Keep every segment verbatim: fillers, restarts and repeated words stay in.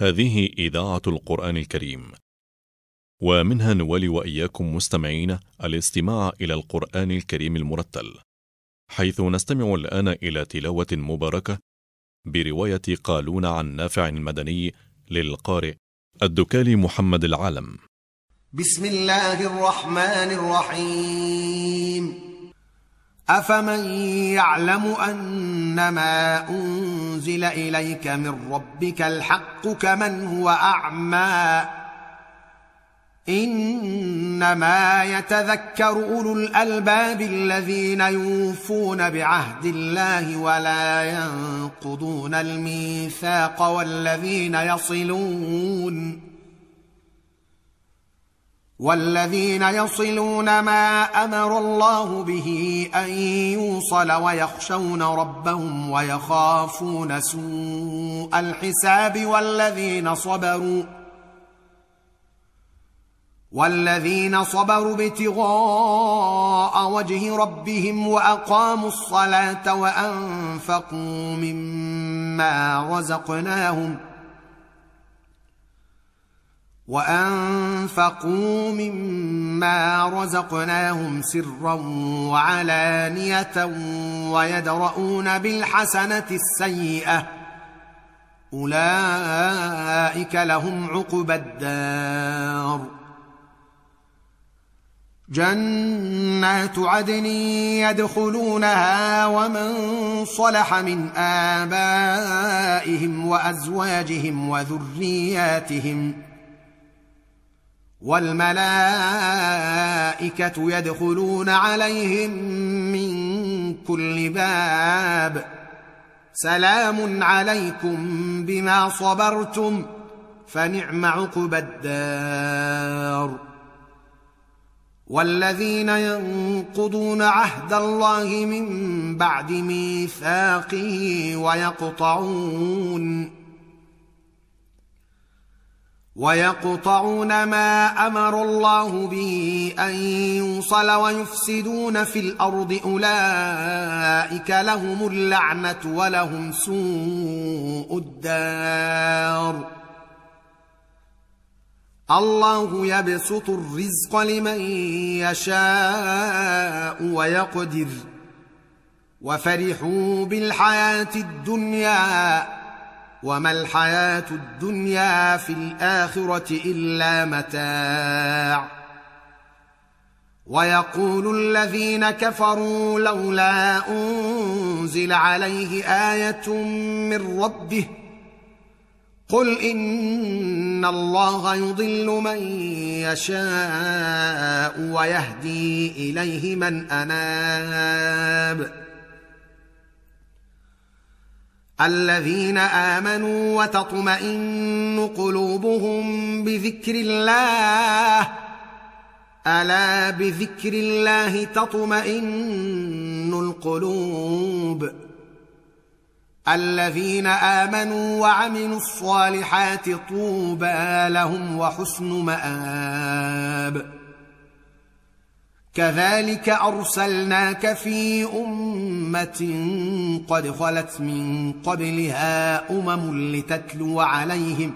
هذه إذاعة القرآن الكريم، ومنها نولي وإياكم مستمعين الاستماع إلى القرآن الكريم المرتل، حيث نستمع الآن إلى تلاوة مباركة برواية قالون عن نافع المدني للقارئ الدكالي محمد العالم. بسم الله الرحمن الرحيم. أفمن يعلم أنما أنزل إليك من ربك الحق كمن هو أعمى؟ إنما يتذكر أولو الألباب الذين يوفون بعهد الله ولا ينقضون الميثاق والذين يصلون والذين يصلون ما أمر الله به أن يوصل ويخشون ربهم ويخافون سوء الحساب والذين صبروا والذين صبروا ابتغاء وجه ربهم وأقاموا الصلاة وأنفقوا مما رزقناهم وأنفقوا مما رزقناهم سرا وعلانية ويدرؤون بالحسنة السيئة أولئك لهم عقبى الدار. جنات عدن يدخلونها ومن صلح من آبائهم وأزواجهم وذرياتهم والملائكة يدخلون عليهم من كل باب سلام عليكم بما صبرتم فنعم عقبى الدار. والذين ينقضون عهد الله من بعد ميثاقه ويقطعون ويقطعون ما أمر الله به أن يوصل ويفسدون في الأرض أولئك لهم اللعنة ولهم سوء الدار. الله يبسط الرزق لمن يشاء ويقدر وفرحوا بالحياة الدنيا وما الحياة الدنيا في الآخرة إلا متاع. ويقول الذين كفروا لولا أنزل عليه آية من ربه قل إن الله يضل من يشاء ويهدي إليه من أناب. الذين آمنوا وتطمئن قلوبهم بذكر الله ألا بذكر الله تطمئن القلوب. الذين آمنوا وعملوا الصالحات طوبى لهم وحسن مآب. كذلك أرسلناك في أمة قد خلت من قبلها أمم لتتلو عليهم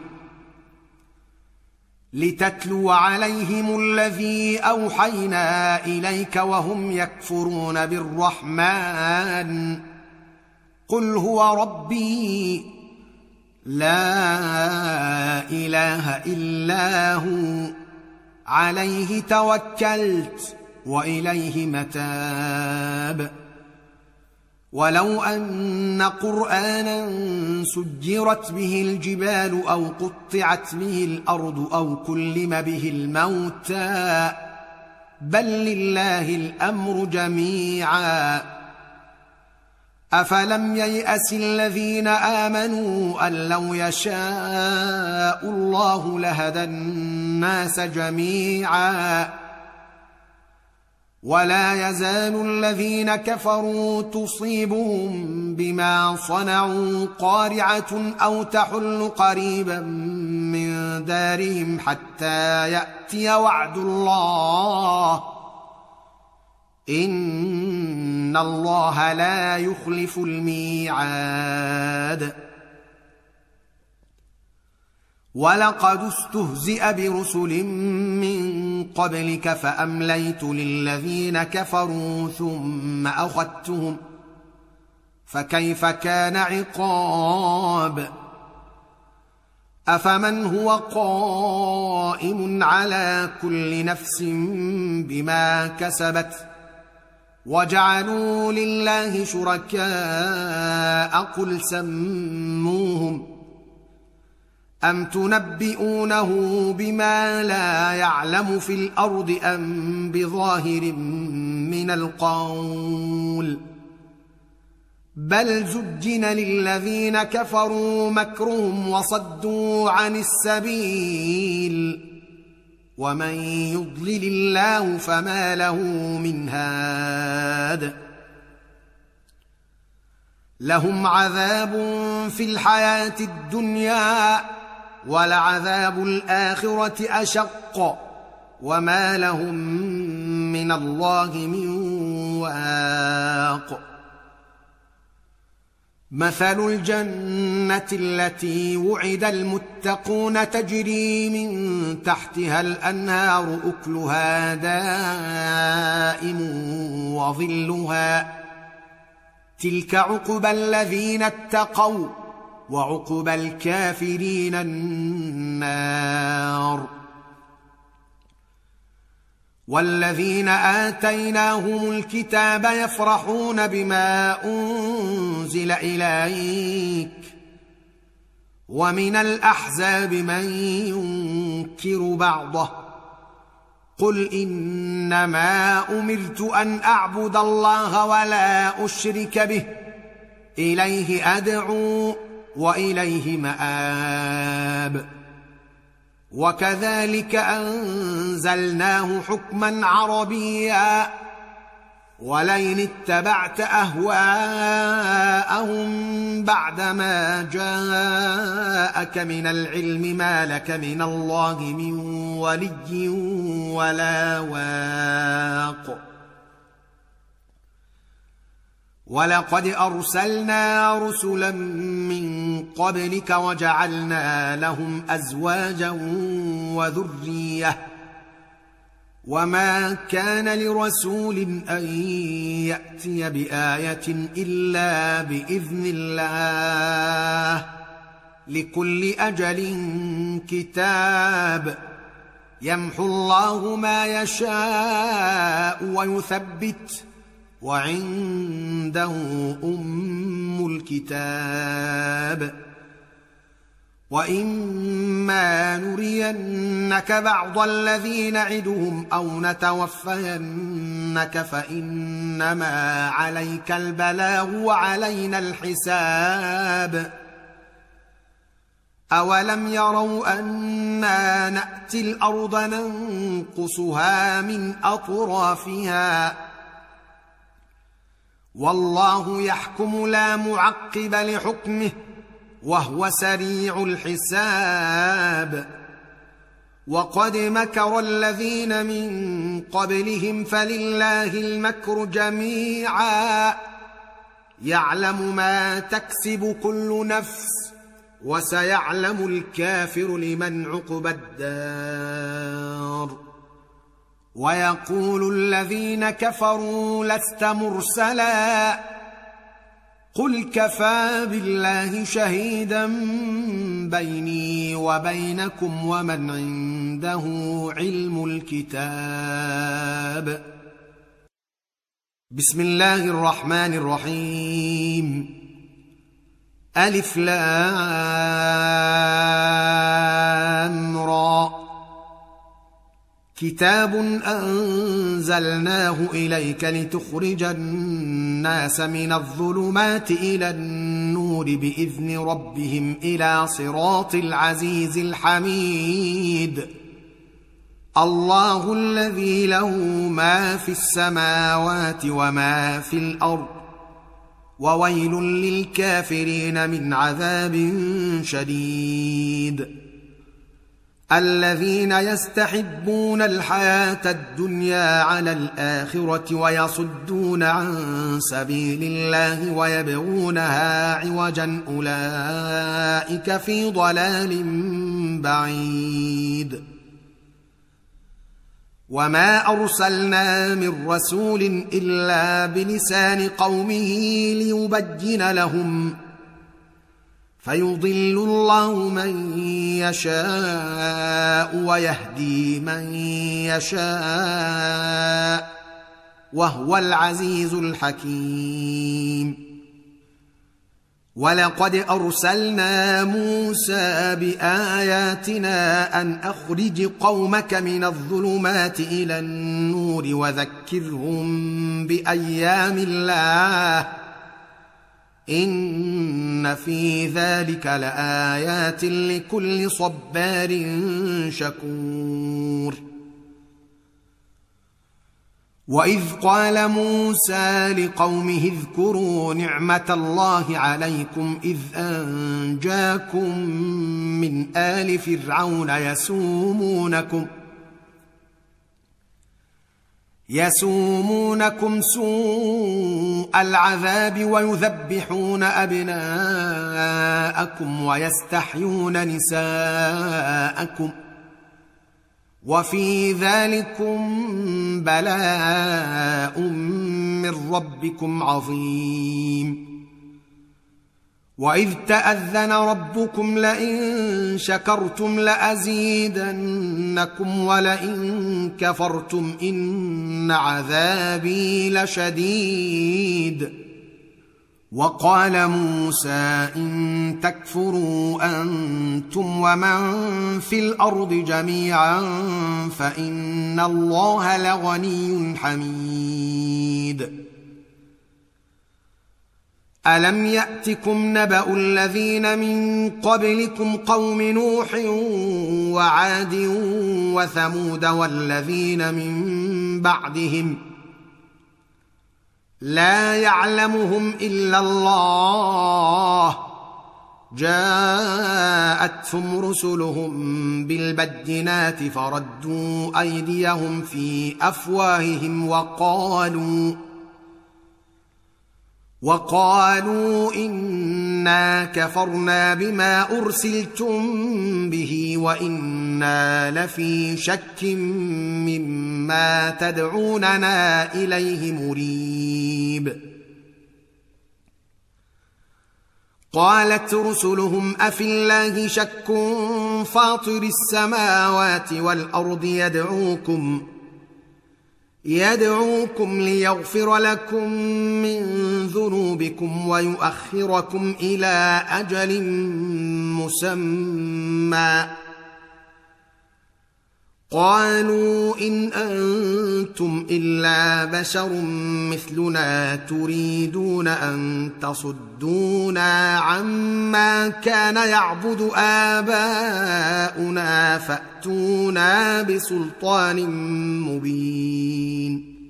لتتلو عليهم الذي أوحينا إليك وهم يكفرون بالرحمن قل هو ربي لا إله إلا هو عليه توكلت وإليه متاب. ولو أن قرآنا سجرت به الجبال أو قطعت به الأرض أو كلم به الموتى بل لله الأمر جميعا. أفلم ييأس الذين آمنوا أن لو يشاء الله لهدى الناس جميعا ولا يزال الذين كفروا تصيبهم بما صنعوا قارعة أو تحل قريبا من دارهم حتى يأتي وعد الله إن الله لا يخلف الميعاد. ولقد استهزئ برسل من قبلك فأمليت للذين كفروا ثم أخذتهم فكيف كان عقاب أفمن هو قائم على كل نفس بما كسبت وجعلوا لله شركاء قل سموهم أم تنبئونه بما لا يعلم في الأرض أم بظاهر من القول بل زجن للذين كفروا مكرهم وصدوا عن السبيل ومن يضلل الله فما له من هاد لهم عذاب في الحياة الدنيا ولعذاب الآخرة أشق وما لهم من الله من واق مثل الجنة التي وعد المتقون تجري من تحتها الأنهار أكلها دائم وظلها تلك عقبى الذين اتقوا وعقبى الكافرين النار والذين آتيناهم الكتاب يفرحون بما أنزل إليك ومن الأحزاب من ينكر بعضه قل إنما أمرت أن أعبد الله ولا أشرك به إليه أدعو وإليه مآب وكذلك أنزلناه حكما عربيا ولئن اتبعت أهواءهم بعدما جاءك من العلم ما لك من الله من ولي ولا واق ولقد أرسلنا رسلا من قبلك وجعلنا لهم أزواجا وذرية وما كان لرسول أن يأتي بآية إلا بإذن الله لكل أجل كتاب يمحو الله ما يشاء ويثبت وعنده أم الكتاب وإما نرينك بعض الذي نعدهم أو نتوفينك فإنما عليك البلاغ وعلينا الحساب أولم يروا أنا نأتي الأرض ننقصها من أطرافها والله يحكم لا معقب لحكمه وهو سريع الحساب وقد مكر الذين من قبلهم فلله المكر جميعا يعلم ما تكسب كل نفس وسيعلم الكافر لمن عقبى الدار ويقول الذين كفروا لست مرسلا قل كفى بالله شهيدا بيني وبينكم ومن عنده علم الكتاب بسم الله الرحمن الرحيم ألف لام را كتاب أنزلناه إليك لتخرج الناس من الظلمات إلى النور بإذن ربهم إلى صراط العزيز الحميد الله الذي له ما في السماوات وما في الأرض وويل للكافرين من عذاب شديد الذين يستحبون الحياة الدنيا على الآخرة ويصدون عن سبيل الله ويبغونها عوجا أولئك في ضلال بعيد وما أرسلنا من رسول إلا بلسان قومه ليبين لهم فيضل الله من يشاء ويهدي من يشاء وهو العزيز الحكيم ولقد أرسلنا موسى بآياتنا أن أخرج قومك من الظلمات إلى النور وذكرهم بأيام الله إن في ذلك لآيات لكل صبار شكور وإذ قال موسى لقومه اذكروا نعمة الله عليكم إذ أنجاكم من آل فرعون يسومونكم يسومونكم سوء العذاب ويذبحون أبناءكم ويستحيون نساءكم وفي ذلكم بلاء من ربكم عظيم وإذ تأذن ربكم لئن شكرتم لأزيدنكم ولئن كفرتم إن عذابي لشديد وقال موسى إن تكفروا أنتم ومن في الأرض جميعا فإن الله لغني حميد ألم يأتكم نبأ الذين من قبلكم قوم نوح وعاد وثمود والذين من بعدهم لا يعلمهم إلا الله جاءتهم رسلهم بالبينات فردوا أيديهم في أفواههم وقالوا وقالوا إنا كفرنا بما أرسلتم به وإنا لفي شك مما تدعوننا إليه مريب قالت رسلهم أفي الله شك فاطر السماوات والأرض يدعوكم يدعوكم ليغفر لكم من ذنوبكم ويؤخركم إلى أجل مسمى قالوا إن أنتم إلا بشر مثلنا تريدون أن تصدونا عما كان يعبد آباؤنا فأتونا بسلطان مبين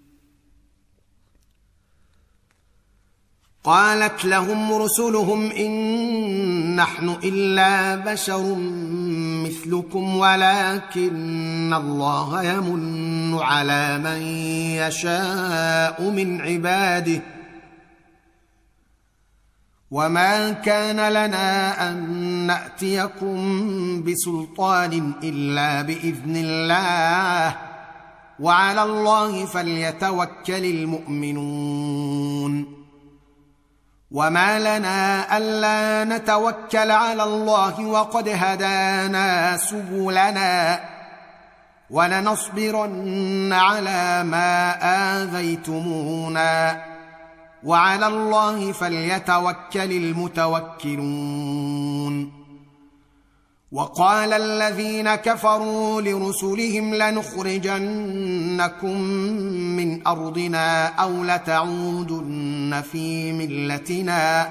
قالت لهم رسلهم إن نحن إلا بشر مثلكم ولكن الله يمن على من يشاء من عباده وما كان لنا أن نأتيكم بسلطان إلا بإذن الله وعلى الله فليتوكل المؤمنون وما لنا ألا نتوكل على الله وقد هدانا سبلنا ولنصبرن على ما آذيتمونا وعلى الله فليتوكل المتوكلون وقال الذين كفروا لرسلهم لنخرجنكم من أرضنا أو لتعودن في ملتنا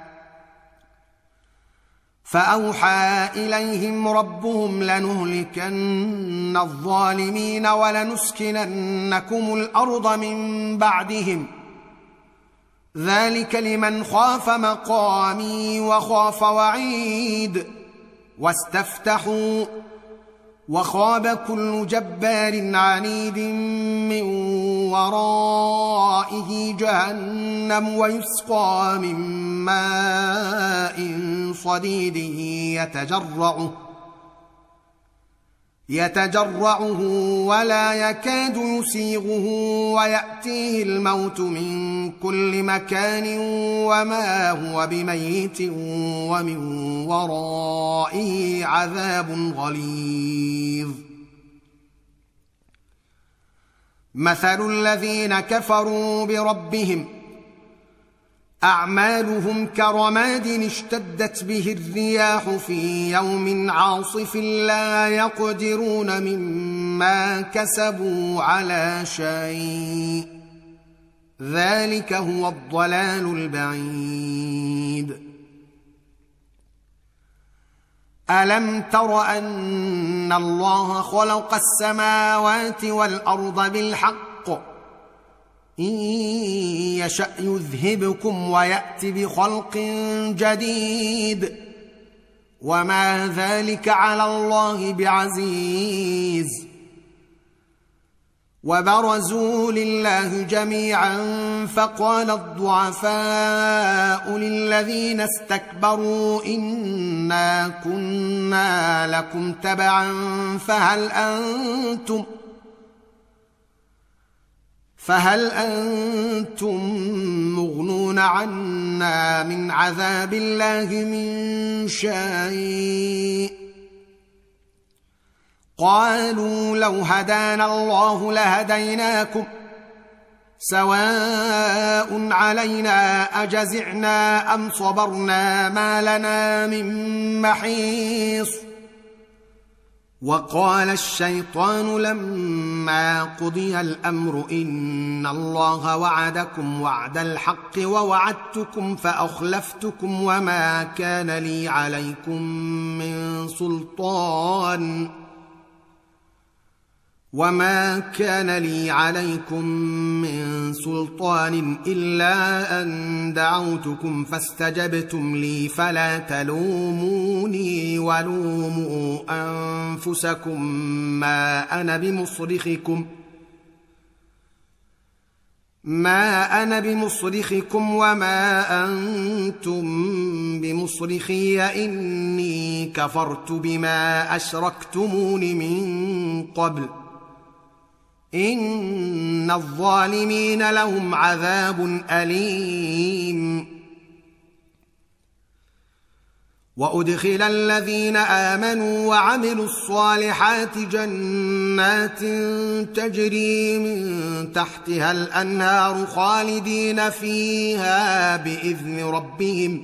فأوحى إليهم ربهم لنهلكن الظالمين ولنسكننكم الأرض من بعدهم ذلك لمن خاف مقامي وخاف وعيد واستفتحوا وخاب كل جبار عنيد من ورائه جهنم ويسقى من ماء صديد يتجرعه يتجرعه ولا يكاد يسيغه ويأتيه الموت من كل مكان وما هو بميت ومن ورائه عذاب غليظ. مثل الذين كفروا بربهم أعمالهم كرماد اشتدت به الرياح في يوم عاصف لا يقدرون مما كسبوا على شيء ذلك هو الضلال البعيد. ألم تر أن الله خلق السماوات والأرض بالحق إن يشأ يذهبكم ويأت بخلق جديد وما ذلك على الله بعزيز. وبرزوا لله جميعا فقال الضعفاء للذين استكبروا إنا كنا لكم تبعا فهل أنتم فهل أنتم مغنون عنا من عذاب الله من شيء؟ قالوا لو هدانا الله لهديناكم سواء علينا أجزعنا أم صبرنا ما لنا من محيص. وقال الشيطان لما قضي الأمر إن الله وعدكم وعد الحق ووعدتكم فأخلفتكم وما كان لي عليكم من سلطان وما كان لي عليكم من سلطان إلا أن دعوتكم فاستجبتم لي فلا تلوموني ولوموا أنفسكم ما أنا بمصرخكم ما أنا بمصرخكم وما أنتم بمصرخي إني كفرت بما أشركتمون من قبل إن الظالمين لهم عذاب أليم. وأدخل الذين آمنوا وعملوا الصالحات جنات تجري من تحتها الأنهار خالدين فيها بإذن ربهم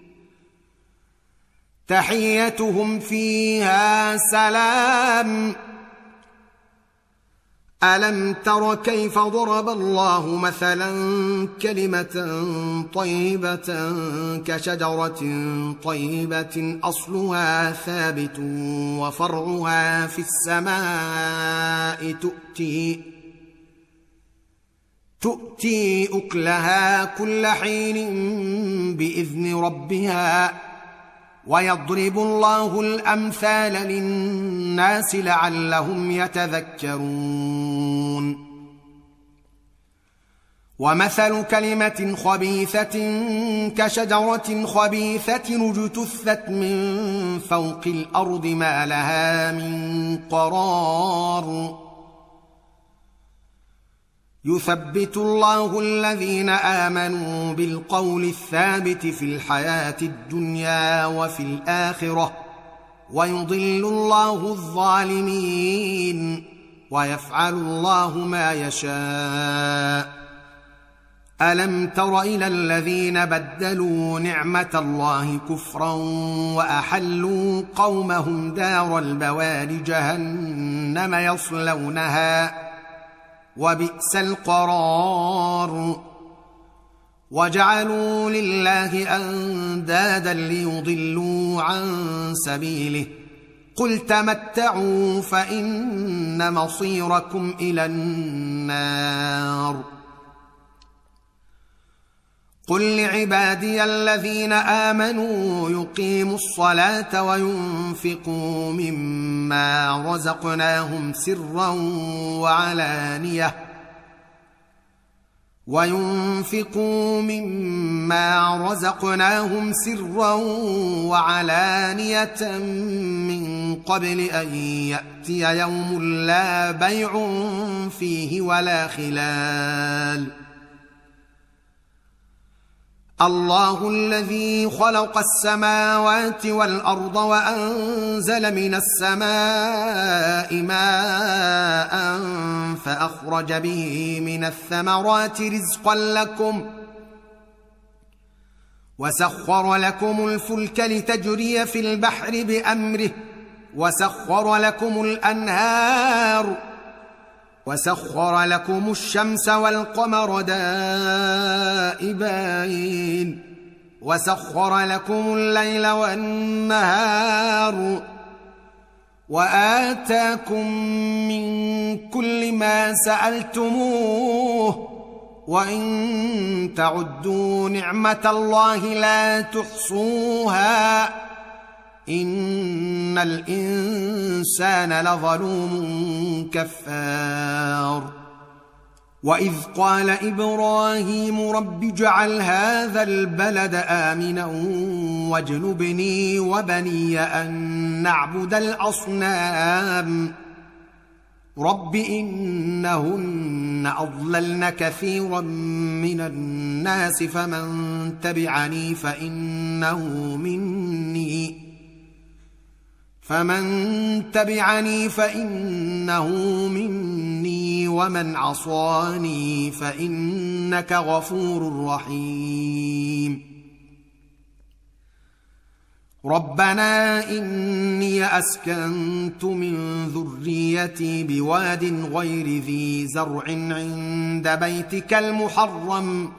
تحيتهم فيها سلام. ألم تر كيف ضرب الله مثلا كلمة طيبة كشجرة طيبة أصلها ثابت وفرعها في السماء تؤتي تؤتي أكلها كل حين بإذن ربها ويضرب الله الأمثال للناس لعلهم يتذكرون. ومثل كلمة خبيثة كشجرة خبيثة اجتثت من فوق الأرض ما لها من قرار. يثبت الله الذين آمنوا بالقول الثابت في الحياة الدنيا وفي الآخرة ويضل الله الظالمين ويفعل الله ما يشاء. ألم تر إلى الذين بدلوا نعمة الله كفرا وأحلوا قومهم دار البوار جهنم يصلونها وبئس القرار. وجعلوا لله أندادا ليضلوا عن سبيله قل تمتعوا فإن مصيركم إلى النار. قل لعبادي الذين آمنوا يقيموا الصلاة وينفقوا مما رزقناهم سرا وعلانية وينفقوا مما رزقناهم سرا وعلانية من قبل أن يأتي يوم لا بيع فيه ولا خلال. الله الذي خلق السماوات والأرض وأنزل من السماء ماء فأخرج به من الثمرات رزقا لكم وسخر لكم الفلك لتجري في البحر بأمره وسخر لكم الأنهار وسخر لكم الشمس والقمر دائبين وسخر لكم الليل والنهار وآتاكم من كل ما سألتموه وإن تعدوا نعمة الله لا تحصوها إن الإنسان لظلوم كفار. وإذ قال إبراهيم رب اجعل هذا البلد آمنا واجنبني وبني أن نعبد الأصنام رب إنهن أضللن كثيرا من الناس فمن تبعني فإنه مني فمن تبعني فإنه مني ومن عصاني فإنك غفور رحيم. ربنا إني أسكنت من ذريتي بواد غير ذي زرع عند بيتك المحرم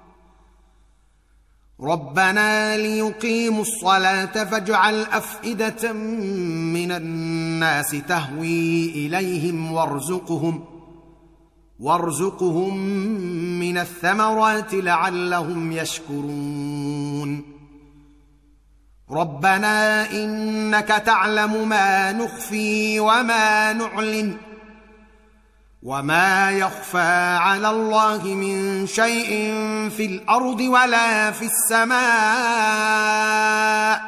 ربنا ليقيموا الصلاة فاجعل أفئدة من الناس تهوي إليهم وارزقهم وارزقهم من الثمرات لعلهم يشكرون. ربنا إنك تعلم ما نخفي وما نعلن وما يخفى على الله من شيء في الأرض ولا في السماء.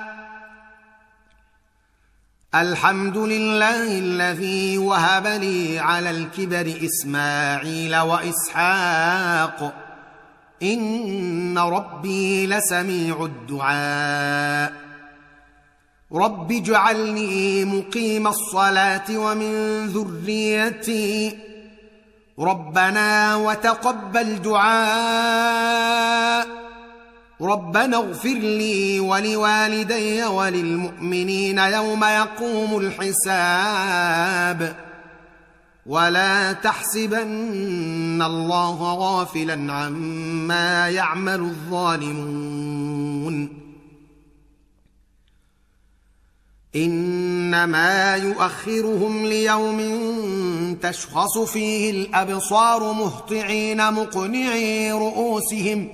الحمد لله الذي وهب لي على الكبر إسماعيل وإسحاق إن ربي لسميع الدعاء. رب اجعلني مقيم الصلاة ومن ذريتي ربنا وتقبل دعاء. ربنا اغفر لي ولوالدي وللمؤمنين يوم يقوم الحساب ولا تحسبن الله غافلا عما يعمل الظالمون إنما يؤخرهم ليوم تشخص فيه الأبصار مهطعين مقنعي رؤوسهم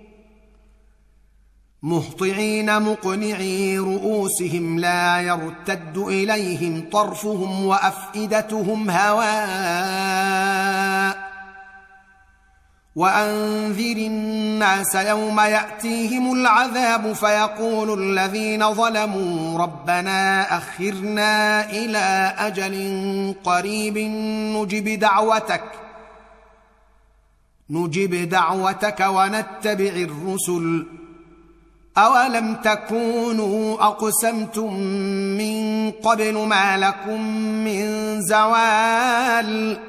مهطعين مقنعي رؤوسهم لا يرتد إليهم طرفهم وأفئدتهم هواء. وأنذر الناس يوم يأتيهم العذاب فيقول الذين ظلموا ربنا أخرنا إلى أجل قريب نجب دعوتك نجب دعوتك ونتبع الرسل أولم تكونوا أقسمتم من قبل ما لكم من زوال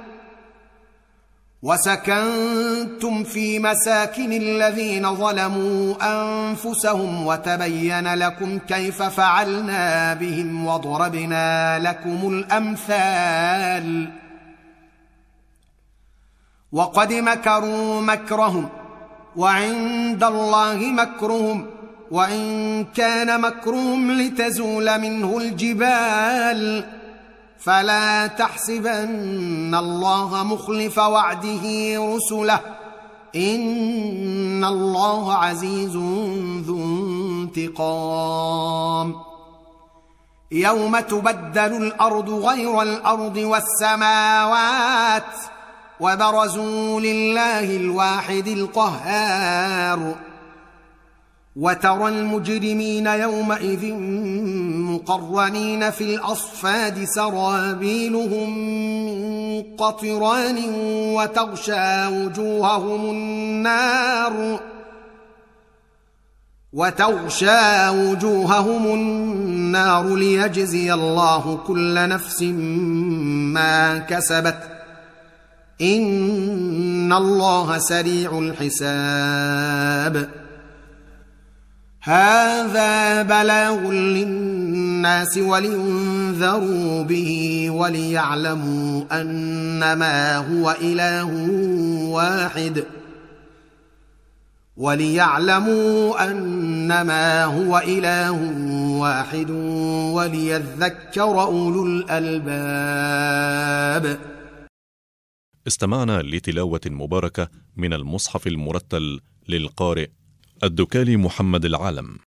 وسكنتم في مساكن الذين ظلموا أنفسهم وتبين لكم كيف فعلنا بهم وضربنا لكم الأمثال. وقد مكروا مكرهم وعند الله مكرهم وإن كان مكرهم لتزول منه الجبال فلا تحسبن الله مخلف وعده رسله إن الله عزيز ذو انتقام. يوم تبدل الأرض غير الأرض والسماوات وبرزوا لله الواحد القهار وترى المجرمين يومئذ مقرنين في الأصفاد سرابيلهم من قطران وتغشى وجوههم النار وتغشى وجوههم النار ليجزي الله كل نفس ما كسبت إن الله سريع الحساب. هذا بلاغ للناس ولينذروا به وليعلموا أنما هو إله واحد وليعلموا أنما هو إله واحد وليذكر أولو الألباب. استمعنا لتلاوة مباركة من المصحف المرتل للقارئ الدكالي محمد العالم.